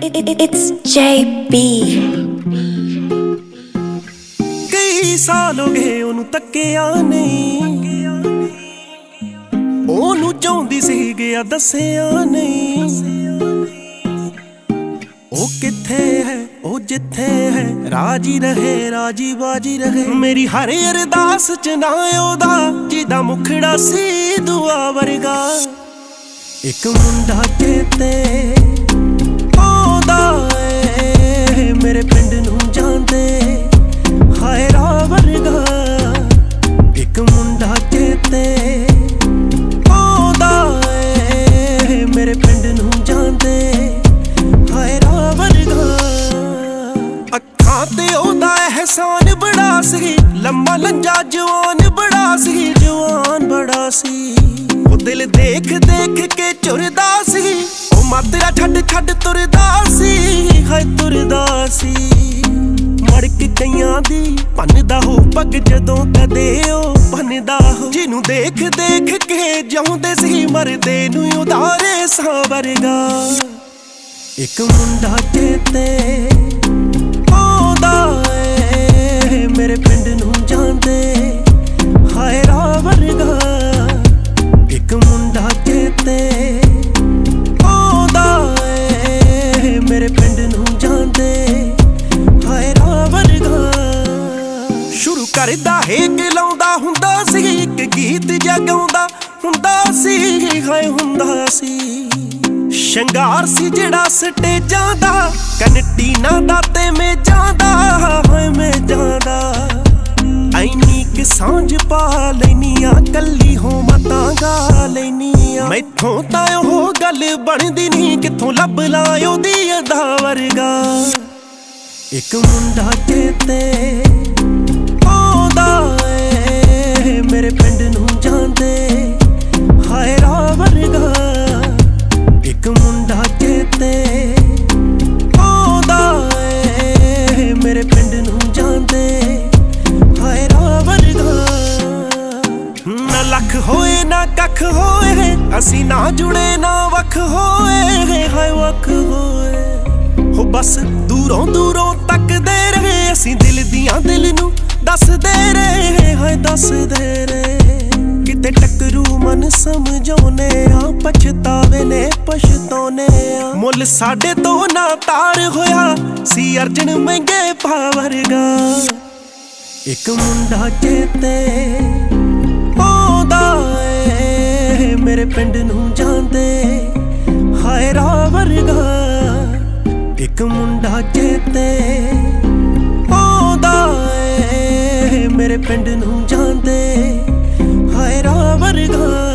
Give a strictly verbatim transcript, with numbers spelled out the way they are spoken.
It's J B। कई साल हो गए ओनू तक्किया नहीं, ओनू चाहुंदी सी गया दसिया नहीं। ओ किथे है ओ जिथे है, राजी रहे राजी बाजी रहे। मेरी हर अरदास च ना ओदा जिदा मुखड़ा सी दुआ वर्गा। एक मुंडा चेते आउंदा ए, मेरे पिंड नू जांदे हाय रा वर्गा। एक मुंडा चेते आउंदा ए, मेरे पिंड नू जांदे हाय रा वर्गा। अखां ते ओदा एहसान बड़ा सी, लम्मा लंजा जवान बड़ा सी, जवान बड़ा सी। दिल देख देख के चुरदा सी, ओ मातरा छड़ छड़ तुरदा सी, हाय तुरदा सी। मड़क कईयां दी भन्नदा हो पग जदों कदे ओ भन्नदा हो। जिनू देख देख के जाउंदे सी मरदे नू उधारे सा वर्गा। एक मुंडा चेते आउंदा ए, मेरे पिंड नू जांदे हाय रा वर्गा। एक मुंडा चेते आउंदा ए, मेरे पिंड नू जांदे हाय रा वर्गा। शुरू करदा हेक लाउंदा हुंदा सी, इक गीत जा गाउंदा हुंदा सी, हाय हुंदा सी। शंगार सी जेड़ा स्टेजां दा, कनटी ना दा ते मेजां दा, हाय मेजां दा। ऐनी कि सांझ पा लैनिया, कल्ली हो मतां गा लैनिया। मैथों तां ओह गल बनदी नहीं, कित्थों लभ ला ओहदी अदा वर्गा। एक मुंडा चेते आउंदा ए, मेरे पिंड नू जांदे हाय रा वर्गा। एक मुंडा चेते आउंदा ए, मेरे पिंड नू जांदे हाय रा वर्गा। ना लख होए ना कख होए, असी ना जुड़े ना वख होए, हाय वख होए। हो बस दूरों दूरों तकदे रहे, असी दिल दियां दिल नू दसदे रहे, हाय दसदे रहे। किते टकरू मन समझौने आ, पछतावे ने पछतौने आ। मुल साडे तो ना तार होया सी अर्जन महंगे पा वर्गा। एक मुंडा चेते आउंदा ए, मेरे पिंड नू जांदे हाय रा वर्गा। एक मुंडा चेते आउंदा ए, मेरे पिंड नू जांदे हाय रा वर्गा।